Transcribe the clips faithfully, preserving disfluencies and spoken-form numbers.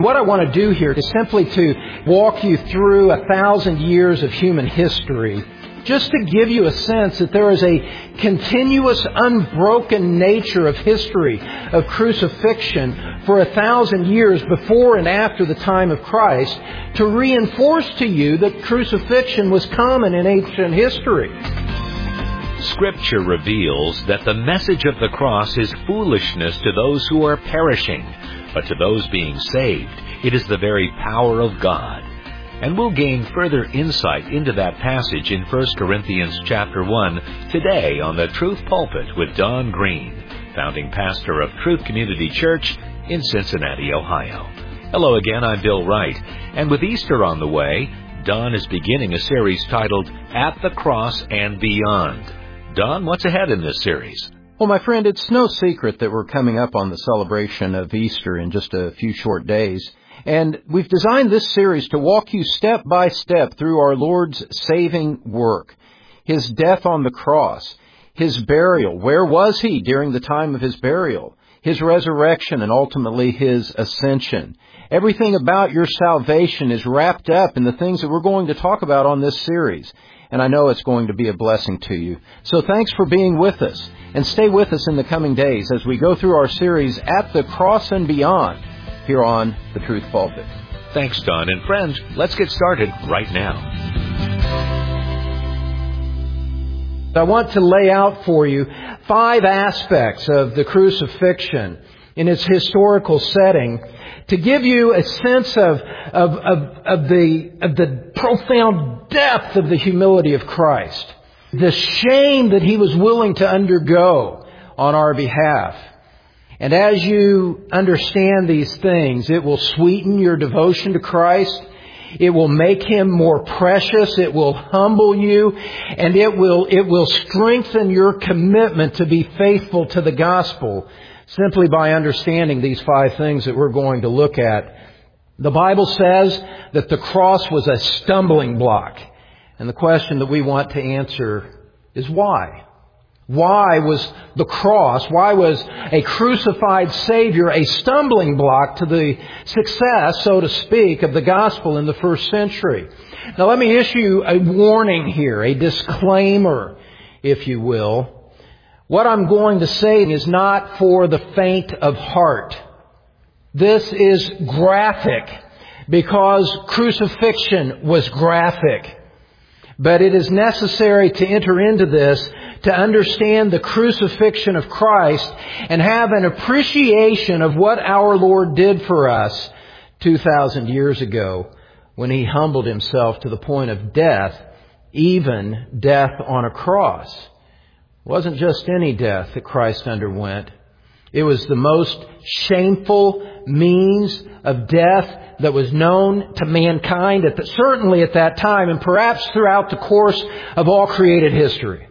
What I want to do here is simply to walk you through a thousand years of human history, just to give you a sense that there is a continuous, unbroken nature of history of crucifixion for a thousand years before and after the time of Christ, to reinforce to you that crucifixion was common in ancient history. Scripture reveals that the message of the cross is foolishness to those who are perishing, but to those being saved, it is the very power of God. And we'll gain further insight into that passage in First Corinthians chapter one today on the Truth Pulpit with Don Green, founding pastor of Truth Community Church in Cincinnati, Ohio. Hello again, I'm Bill Wright, and with Easter on the way, Don is beginning a series titled At the Cross and Beyond. Don, what's ahead in this series? Well, my friend, it's no secret that we're coming up on the celebration of Easter in just a few short days. And we've designed this series to walk you step by step through our Lord's saving work. His death on the cross, His burial, where was He during the time of His burial? His resurrection and ultimately His ascension. Everything about your salvation is wrapped up in the things that we're going to talk about on this series. And I know it's going to be a blessing to you. So thanks for being with us. And stay with us in the coming days as we go through our series At the Cross and Beyond here on the Truth Pulpit. Thanks, Don. And friends, let's get started right now. I want to lay out for you five aspects of the crucifixion in its historical setting to give you a sense of, of, of, of, the, of the profound depth of the humility of Christ, the shame that He was willing to undergo on our behalf. And as you understand these things, it will sweeten your devotion to Christ. It will make Him more precious. It will humble you. And it will, it will strengthen your commitment to be faithful to the gospel simply by understanding these five things that we're going to look at. The Bible says that the cross was a stumbling block. And the question that we want to answer is why? Why was the cross, why was a crucified Savior a stumbling block to the success, so to speak, of the gospel in the first century? Now let me issue a warning here, a disclaimer, if you will. What I'm going to say is not for the faint of heart. This is graphic because crucifixion was graphic. But it is necessary to enter into this to understand the crucifixion of Christ and have an appreciation of what our Lord did for us two thousand years ago when He humbled Himself to the point of death, even death on a cross. It wasn't just any death that Christ underwent. It was the most shameful means of death that was known to mankind, at the, certainly at that time, and perhaps throughout the course of all created history.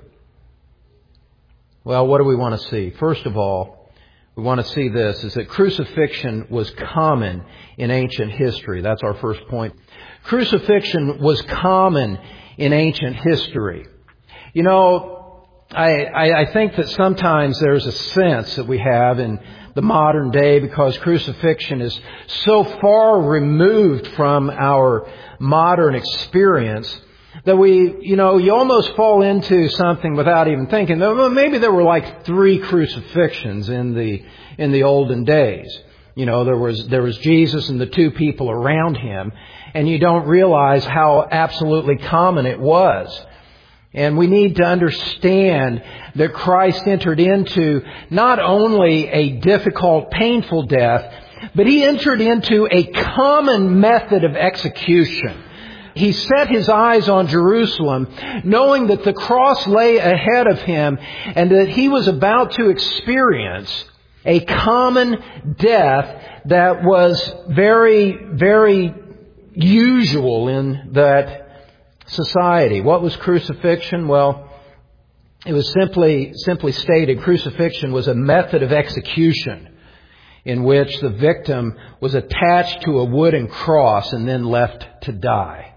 Well, what do we want to see? First of all, we want to see this, is that crucifixion was common in ancient history. That's our first point. Crucifixion was common in ancient history. You know, I, I, I think that sometimes there's a sense that we have in the modern day, because crucifixion is so far removed from our modern experience, that we, you know, you almost fall into something without even thinking. Well, maybe there were like three crucifixions in the in the olden days. You know, there was there was Jesus and the two people around Him, and you don't realize how absolutely common it was. And we need to understand that Christ entered into not only a difficult, painful death, but He entered into a common method of execution. He set His eyes on Jerusalem, knowing that the cross lay ahead of Him and that He was about to experience a common death that was very, very usual in that society. What was crucifixion? Well, it was simply simply stated, crucifixion was a method of execution in which the victim was attached to a wooden cross and then left to die.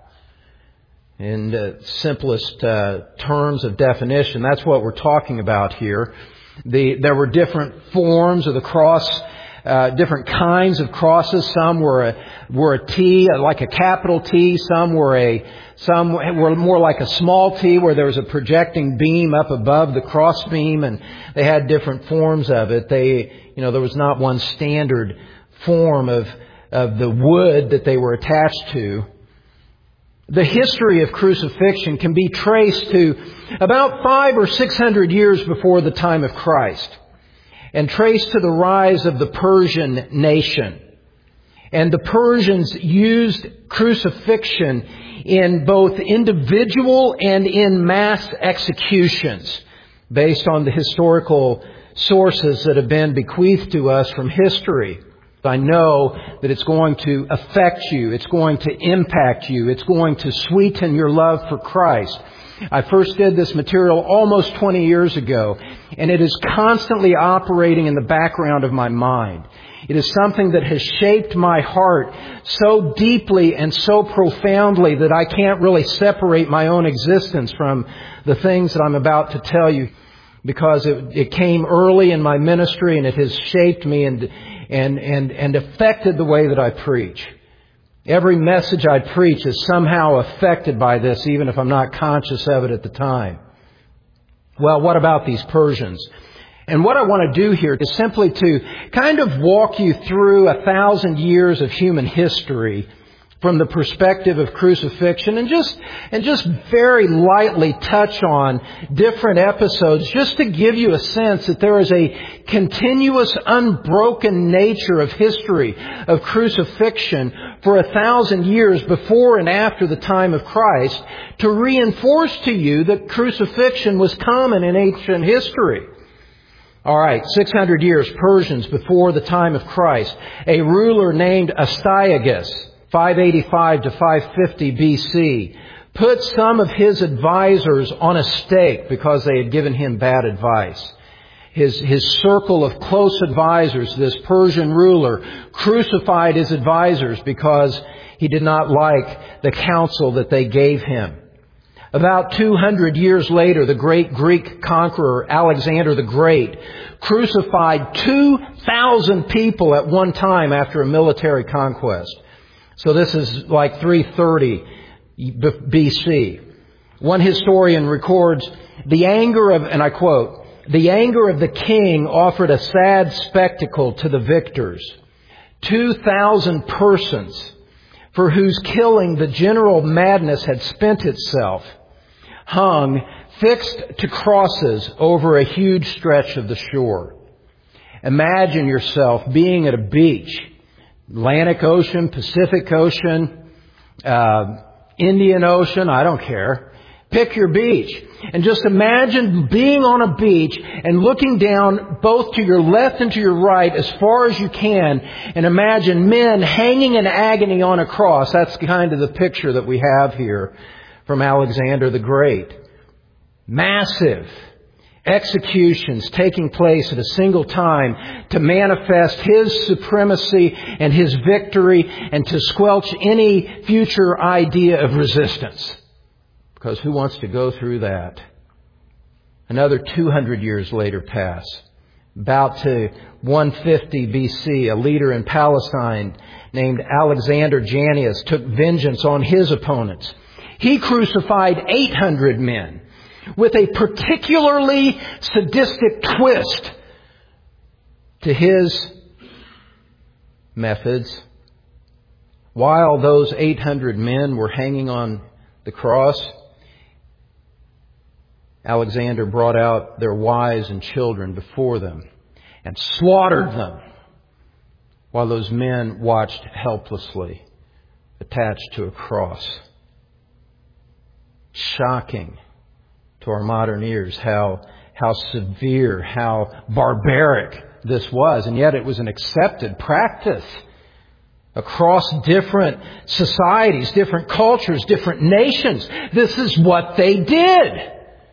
In the simplest uh, terms of definition, that's what we're talking about here. The, there were different forms of the cross uh, different kinds of crosses. Some were a, were a T, like a capital T. Some were a some were more like a small T, where there was a projecting beam up above the cross beam, and they had different forms of it. They, you know, there was not one standard form of of the wood that they were attached to. The history of crucifixion can be traced to about five or six hundred years before the time of Christ, and traced to the rise of the Persian nation. And the Persians used crucifixion in both individual and in mass executions, based on the historical sources that have been bequeathed to us from history. I know that it's going to affect you. It's going to impact you. It's going to sweeten your love for Christ. I first did this material almost twenty years ago, and it is constantly operating in the background of my mind. It is something that has shaped my heart so deeply and so profoundly that I can't really separate my own existence from the things that I'm about to tell you, because it, it came early in my ministry, and it has shaped me and and and and affected the way that I preach. Every message I preach is somehow affected by this, even if I'm not conscious of it at the time. Well, what about these Persians? And what I want to do here is simply to kind of walk you through a thousand years of human history from the perspective of crucifixion, and just and just very lightly touch on different episodes, just to give you a sense that there is a continuous, unbroken nature of history of crucifixion for a thousand years before and after the time of Christ, to reinforce to you that crucifixion was common in ancient history. All right, six hundred years, Persians before the time of Christ. A ruler named Astyages, five eighty-five to five fifty B C, put some of his advisors on a stake because they had given him bad advice. His, his circle of close advisors, this Persian ruler, crucified his advisors because he did not like the counsel that they gave him. About two hundred years later, the great Greek conqueror Alexander the Great crucified two thousand people at one time after a military conquest. So this is like three thirty B C. One historian records, the anger of, and I quote, the anger of the king offered a sad spectacle to the victors. Two thousand persons, for whose killing the general madness had spent itself, hung fixed to crosses over a huge stretch of the shore. Imagine yourself being at a beach, Atlantic Ocean, Pacific Ocean, uh, Indian Ocean, I don't care. Pick your beach. And just imagine being on a beach and looking down both to your left and to your right as far as you can, and imagine men hanging in agony on a cross. That's kind of the picture that we have here from Alexander the Great. Massive executions taking place at a single time to manifest his supremacy and his victory, and to squelch any future idea of resistance. Because who wants to go through that? Another two hundred years later pass. About to one fifty B C, a leader in Palestine named Alexander Jannaeus took vengeance on his opponents. He crucified eight hundred men with a particularly sadistic twist to his methods. While those eight hundred men were hanging on the cross, Alexander brought out their wives and children before them and slaughtered them, while those men watched helplessly, attached to a cross. Shocking to our modern ears how how severe, how barbaric this was, and yet it was an accepted practice across different societies, different cultures, different nations. This is what they did.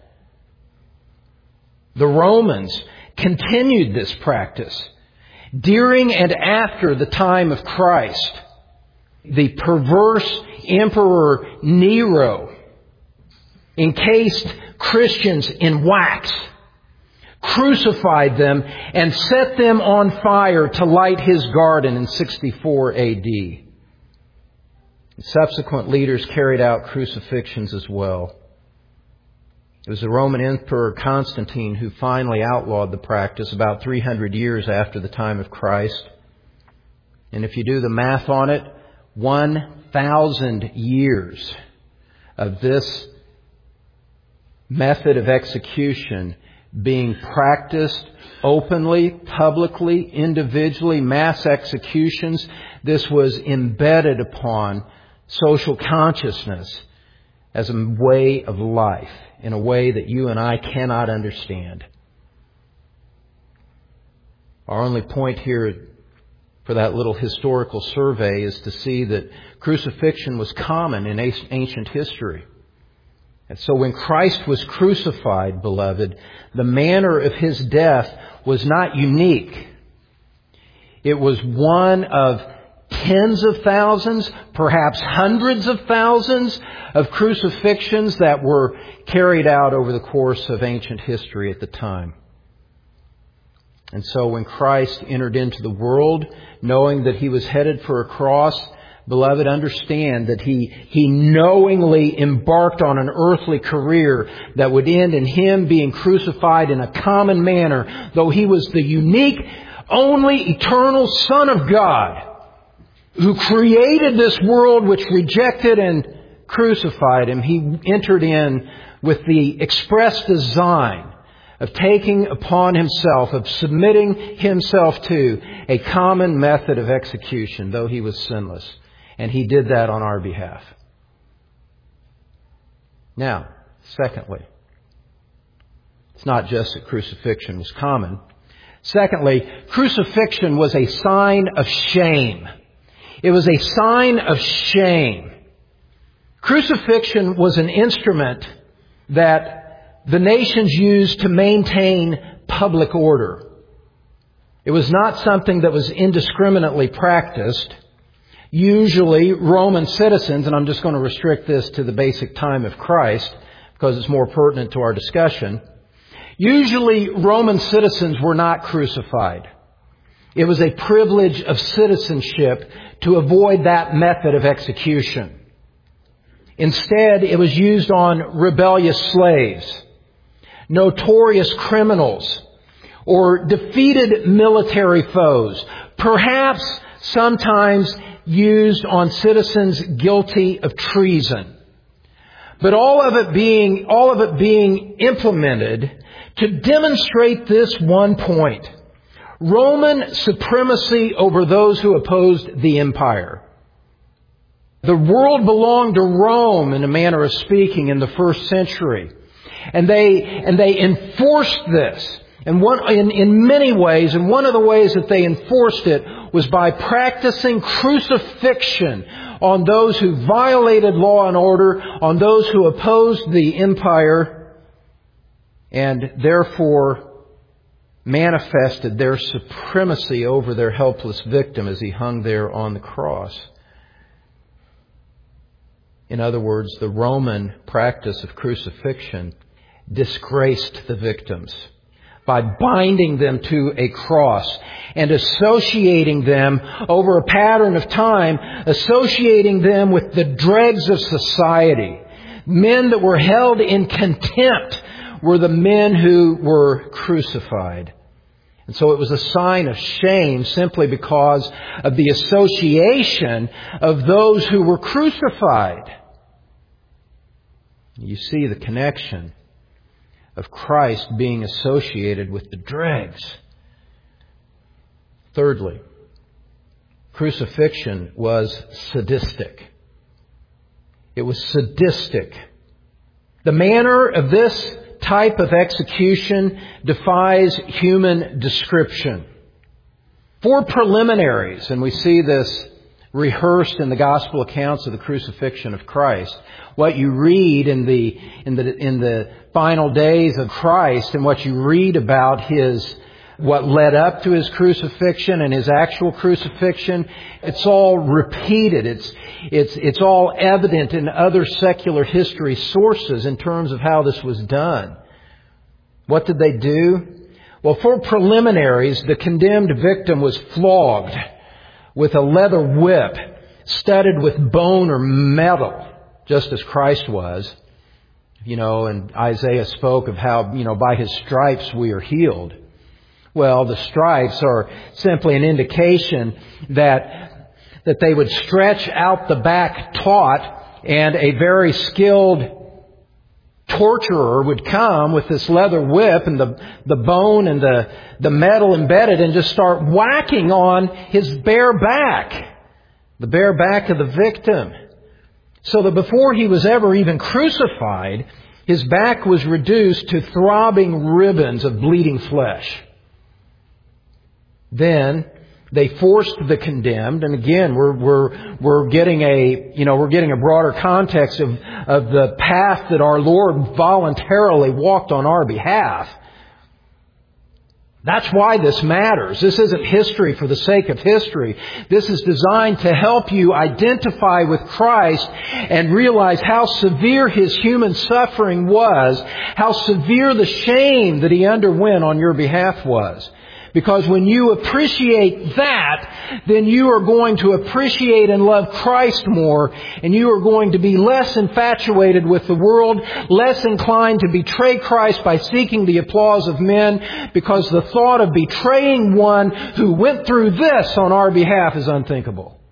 The Romans continued this practice during and after the time of Christ. The perverse Emperor Nero encased Christians in wax, crucified them, and set them on fire to light his garden in sixty-four A D. Subsequent leaders carried out crucifixions as well. It was the Roman Emperor Constantine who finally outlawed the practice about three hundred years after the time of Christ. And if you do the math on it, one thousand years of this method of execution being practiced openly, publicly, individually, mass executions. This was embedded upon social consciousness as a way of life, in a way that you and I cannot understand. Our only point here for that little historical survey is to see that crucifixion was common in ancient history. And so when Christ was crucified, beloved, the manner of His death was not unique. It was one of tens of thousands, perhaps hundreds of thousands of crucifixions that were carried out over the course of ancient history at the time. And so when Christ entered into the world, knowing that He was headed for a cross, beloved, understand that He, He knowingly embarked on an earthly career that would end in Him being crucified in a common manner, though He was the unique, only eternal Son of God who created this world which rejected and crucified Him. He entered in with the express design of taking upon Himself, of submitting Himself to a common method of execution, though He was sinless. And He did that on our behalf. Now, secondly, it's not just that crucifixion was common. Secondly, crucifixion was a sign of shame. It was a sign of shame. Crucifixion was an instrument that the nations used to maintain public order. It was not something that was indiscriminately practiced. Usually Roman citizens, and I'm just going to restrict this to the basic time of Christ because it's more pertinent to our discussion. Usually Roman citizens were not crucified. It was a privilege of citizenship to avoid that method of execution. Instead, it was used on rebellious slaves, notorious criminals, or defeated military foes, perhaps sometimes used on citizens guilty of treason. But all of it being, all of it being implemented to demonstrate this one point: Roman supremacy over those who opposed the empire. The world belonged to Rome, in a manner of speaking, in the first century. And they, and they enforced this. And one, in, in many ways, and one of the ways that they enforced it was by practicing crucifixion on those who violated law and order, on those who opposed the empire, and therefore manifested their supremacy over their helpless victim as he hung there on the cross. In other words, the Roman practice of crucifixion disgraced the victims by binding them to a cross and associating them over a pattern of time, associating them with the dregs of society. Men that were held in contempt were the men who were crucified. And so it was a sign of shame simply because of the association of those who were crucified. You see the connection of Christ being associated with the dregs. Thirdly, crucifixion was sadistic. It was sadistic. The manner of this type of execution defies human description. Four preliminaries, and we see this rehearsed in the gospel accounts of the crucifixion of Christ. What you read in the in the in the final days of Christ, and what you read about his what led up to his crucifixion and his actual crucifixion, it's all repeated. It's it's it's all evident in other secular history sources in terms of how this was done. What did they do? Well, for preliminaries, the condemned victim was flogged with a leather whip studded with bone or metal, just as Christ was. You know, and Isaiah spoke of how, you know, by His stripes we are healed. Well, the stripes are simply an indication that that they would stretch out the back taut, and a very skilled torturer would come with this leather whip and the, the bone and the, the metal embedded and just start whacking on his bare back, the bare back of the victim. So that before he was ever even crucified, his back was reduced to throbbing ribbons of bleeding flesh. Then they forced the condemned, and again, we're we're we're getting a you know we're getting a broader context of of the path that our Lord voluntarily walked on our behalf. That's why this matters. This isn't history for the sake of history. This is designed to help you identify with Christ and realize how severe His human suffering was, how severe the shame that He underwent on your behalf was. Because when you appreciate that, then you are going to appreciate and love Christ more, and you are going to be less infatuated with the world, less inclined to betray Christ by seeking the applause of men, because the thought of betraying one who went through this on our behalf is unthinkable.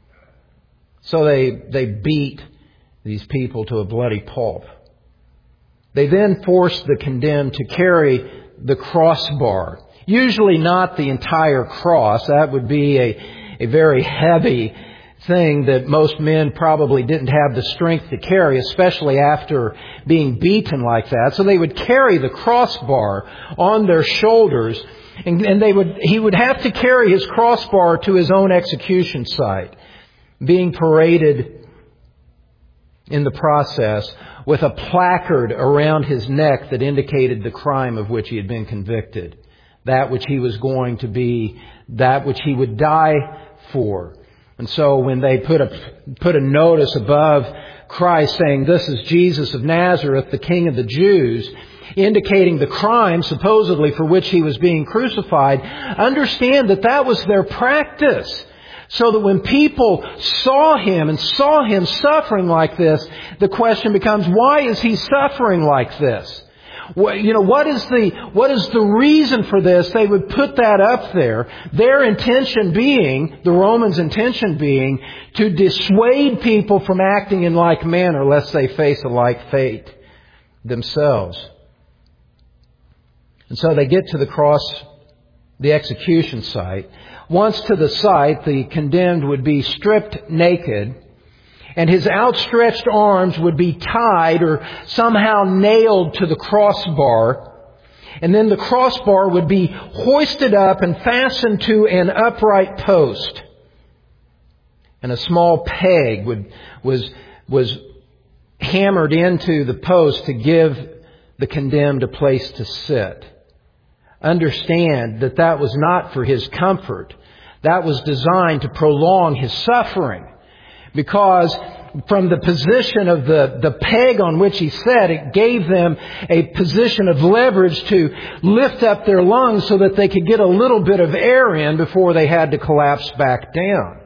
So they, they beat these people to a bloody pulp. They then forced the condemned to carry the crossbar. Usually not the entire cross. That would be a, a very heavy thing that most men probably didn't have the strength to carry, especially after being beaten like that. So they would carry the crossbar on their shoulders, and, and they would he would have to carry his crossbar to his own execution site, being paraded in the process with a placard around his neck that indicated the crime of which he had been convicted. That which he was going to be, that which he would die for. And so when they put a put a notice above Christ saying, "This is Jesus of Nazareth, the King of the Jews," indicating the crime supposedly for which he was being crucified, understand that that was their practice. So that when people saw him and saw him suffering like this, the question becomes, why is he suffering like this? You know, what is the what is the reason for this? They would put that up there. Their intention being, the Romans' intention being, to dissuade people from acting in like manner, lest they face a like fate themselves. And so they get to the cross, the execution site. Once to the site, the condemned would be stripped naked, and his outstretched arms would be tied or somehow nailed to the crossbar. And then the crossbar would be hoisted up and fastened to an upright post. And a small peg would, was, was hammered into the post to give the condemned a place to sit. Understand that that was not for his comfort. That was designed to prolong his suffering. Because from the position of the, the peg on which he sat, it gave them a position of leverage to lift up their lungs so that they could get a little bit of air in before they had to collapse back down.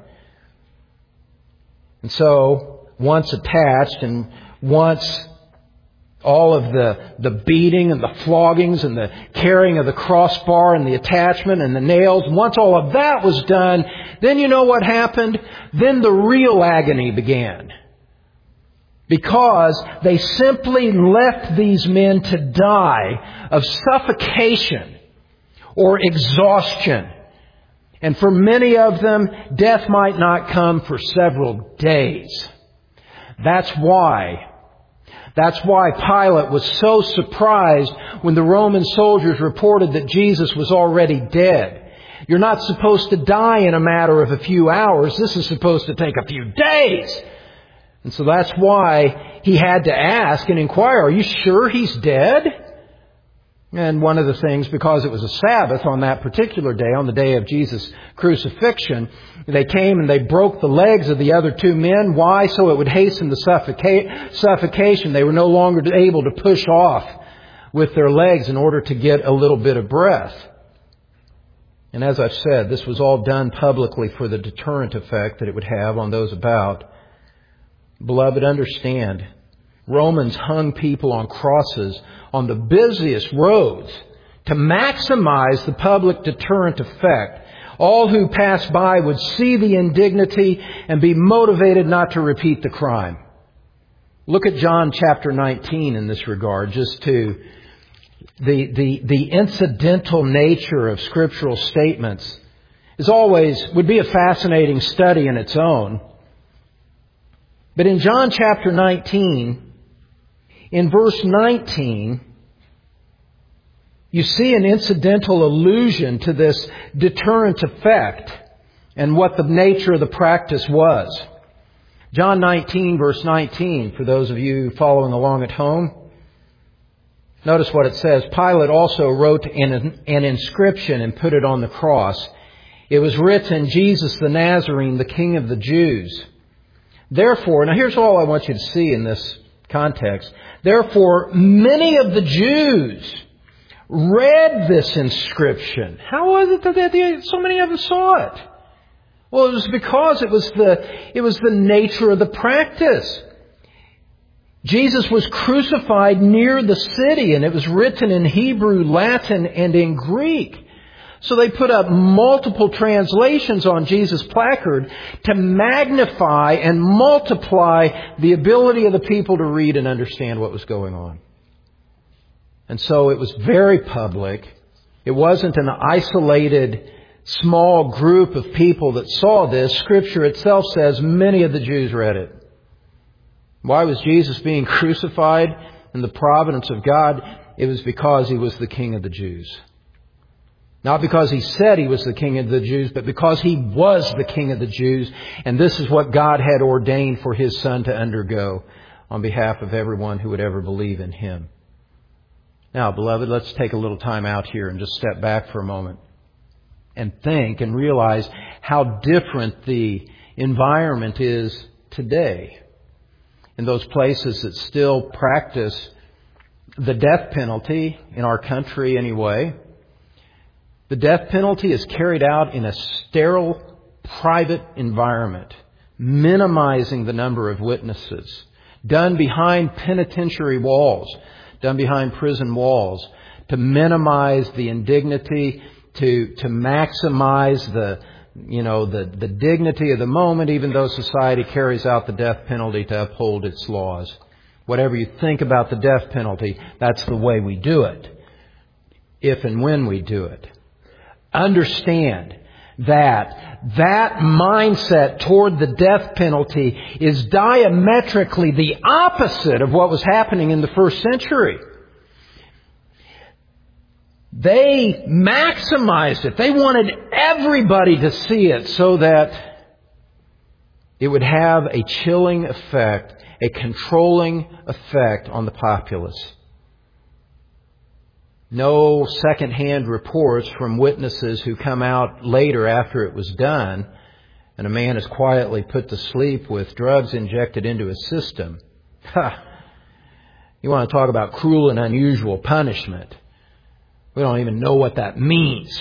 And so, once attached and once all of the, the beating and the floggings and the carrying of the crossbar and the attachment and the nails, once all of that was done, then you know what happened? Then the real agony began. Because they simply left these men to die of suffocation or exhaustion. And for many of them, death might not come for several days. That's why That's why Pilate was so surprised when the Roman soldiers reported that Jesus was already dead. You're not supposed to die in a matter of a few hours. This is supposed to take a few days. And so that's why he had to ask and inquire, are you sure he's dead? And one of the things, because it was a Sabbath on that particular day, on the day of Jesus' crucifixion, they came and they broke the legs of the other two men. Why? So it would hasten the suffoca- suffocation. They were no longer able to push off with their legs in order to get a little bit of breath. And as I've said, this was all done publicly for the deterrent effect that it would have on those about. Beloved, understand, Romans hung people on crosses on the busiest roads to maximize the public deterrent effect. All who passed by would see the indignity and be motivated not to repeat the crime. Look at John chapter nineteen in this regard, just to the, the, the incidental nature of scriptural statements is always, would be a fascinating study in its own. But in John chapter nineteen, in verse nineteen, you see an incidental allusion to this deterrent effect and what the nature of the practice was. John nineteen, verse nineteen, for those of you following along at home. Notice what it says. Pilate also wrote an, an inscription and put it on the cross. It was written, Jesus the Nazarene, the King of the Jews. Therefore, now here's all I want you to see in this context. Therefore, many of the Jews read this inscription. How was it that so many of them saw it? Well, it was because it was the, it was the nature of the practice. Jesus was crucified near the city, and it was written in Hebrew, Latin, and in Greek. So they put up multiple translations on Jesus' placard to magnify and multiply the ability of the people to read and understand what was going on. And so it was very public. It wasn't an isolated, small group of people that saw this. Scripture itself says many of the Jews read it. Why was Jesus being crucified in the providence of God? It was because He was the King of the Jews. Not because He said He was the King of the Jews, but because He was the King of the Jews. And this is what God had ordained for His Son to undergo on behalf of everyone who would ever believe in Him. Now, beloved, let's take a little time out here and just step back for a moment and think and realize how different the environment is today in those places that still practice the death penalty, in our country anyway. The death penalty is carried out in a sterile, private environment, minimizing the number of witnesses, done behind penitentiary walls, done behind prison walls, to minimize the indignity, to to maximize the you know the, the dignity of the moment, even though society carries out the death penalty to uphold its laws. Whatever you think about the death penalty, that's the way we do it, if and when we do it. Understand that that mindset toward the death penalty is diametrically the opposite of what was happening in the first century. They maximized it. They wanted everybody to see it so that it would have a chilling effect, a controlling effect on the populace. No second-hand reports from witnesses who come out later after it was done and a man is quietly put to sleep with drugs injected into his system. Ha! You want to talk about cruel and unusual punishment. We don't even know what that means.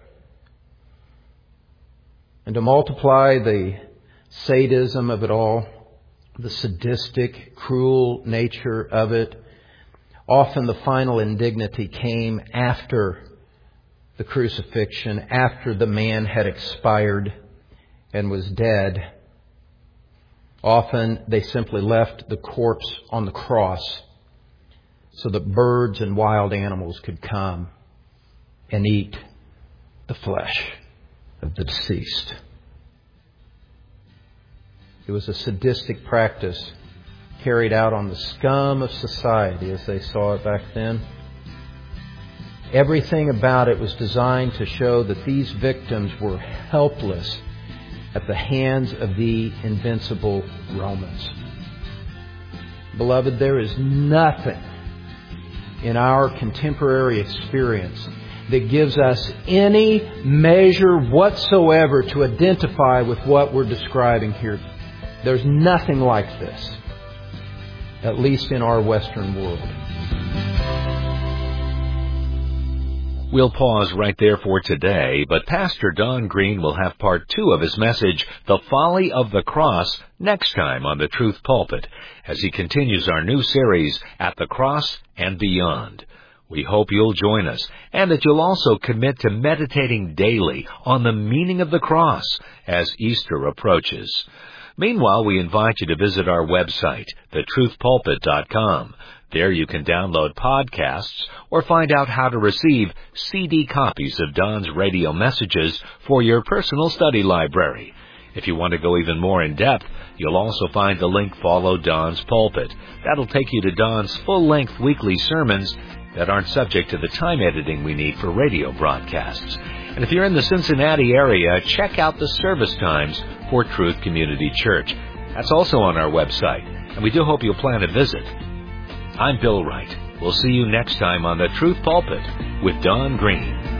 And to multiply the sadism of it all, the sadistic, cruel nature of it, often the final indignity came after the crucifixion, after the man had expired and was dead. Often they simply left the corpse on the cross so that birds and wild animals could come and eat the flesh of the deceased. It was a sadistic practice carried out on the scum of society as they saw it back then. Everything about it was designed to show that these victims were helpless at the hands of the invincible Romans. Beloved, there is nothing in our contemporary experience that gives us any measure whatsoever to identify with what we're describing here. There's nothing like this, at least in our Western world. We'll pause right there for today, but Pastor Don Green will have part two of his message, The Folly of the Cross, next time on the Truth Pulpit, as he continues our new series, At the Cross and Beyond. We hope you'll join us, and that you'll also commit to meditating daily on the meaning of the cross as Easter approaches. Meanwhile, we invite you to visit our website, the truth pulpit dot com. There you can download podcasts or find out how to receive C D copies of Don's radio messages for your personal study library. If you want to go even more in depth, you'll also find the link Follow Don's Pulpit. That'll take you to Don's full-length weekly sermons that aren't subject to the time editing we need for radio broadcasts. And if you're in the Cincinnati area, check out the service times for Truth Community Church. That's also on our website, and we do hope you'll plan a visit. I'm Bill Wright. We'll see you next time on the Truth Pulpit with Don Green.